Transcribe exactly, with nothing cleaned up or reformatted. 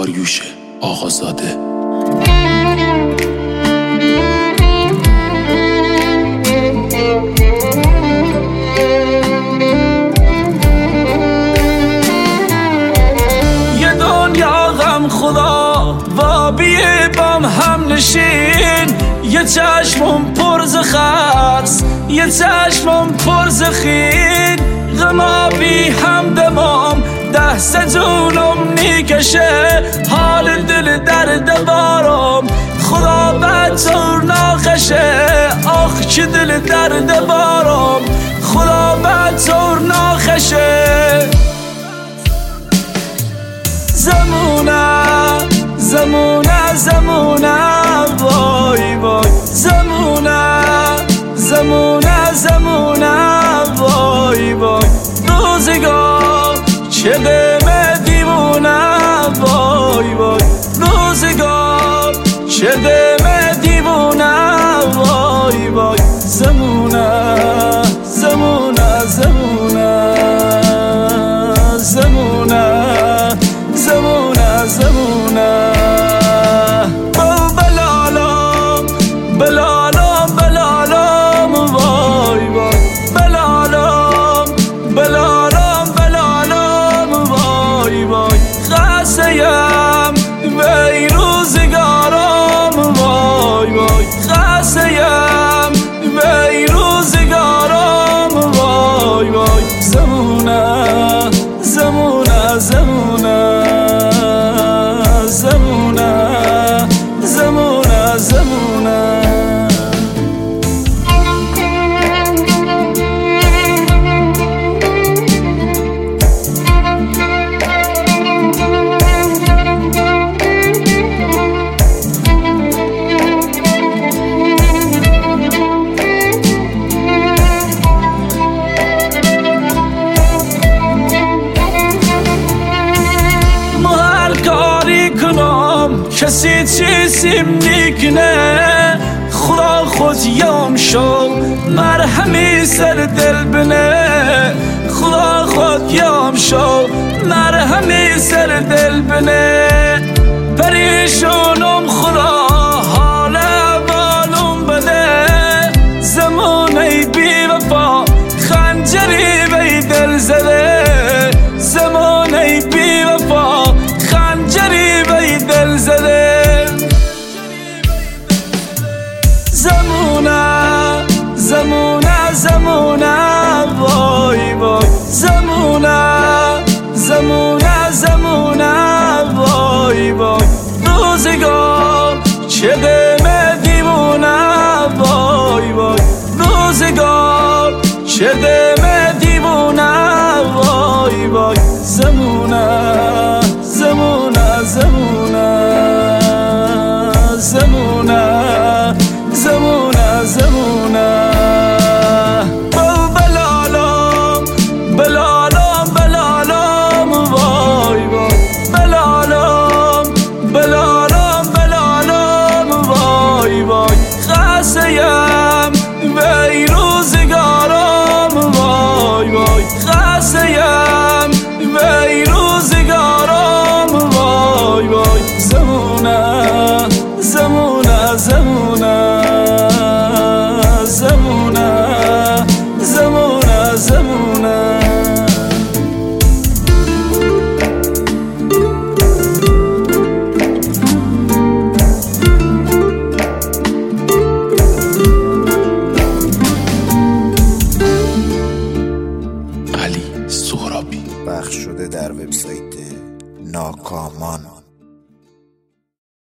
داریوش آقازاده. یه دنیا غم خدا و بیه بام هم نشین، یه چشمم پر ز خرس، یه چشمم پر ز خین، غما بی هم دمام ده سجونم نیکشه، حال دل درد بارم خدا بدزور ناخشه، آخ چه دل درد بارم خدا بدزور ناخشه. زمونه زمونه زمونه وای وای، زمونه زمونه زمونه وای وای، روزگار چه غم دیوونه وای وای، روزگار چه غم دیوونه وای وای، زمونه زمونه زمونه زمونه زمونه زمونه بلالم بلالم بلالم وای وای، بلالم بلالم بلالم وای وای، خسته‌ام وی روزگارم وای وای، خسته‌ام وی روزگارم وای وای، زمونه زمونه زمونه زمونه زمونه زمونه. کسی چیزیم نیکنه، خدا خود یام شو مرهمی سر دل بنه، خدا خود یام شو مرهمی سر دل بنه، پریشونم خدا حال اولم بده، زمانه بی وفا خنجری بی دل زده، زمانه بی وفا خنجری بی دل زده. زمونه زمونه زمونه وای وای، زمونه زمونه زمونه وای وای، روزگار چه غم دیوونه وای وای، روزگار چه غم دیوونه وای وای، زمونه زمونه زمونه زمونه زمونه زمونه بلالم بلالم بلالم وای وای، بلالم بلالم بلالم وای وای، خسته‌ام وی روزگارم وای وای، خسته‌ام وی روزگارم وای وای، زمونه زمونه زمونه زمونه زمونه زمونه. علی سهرابی. پخش شده در وبسایت ناکامان.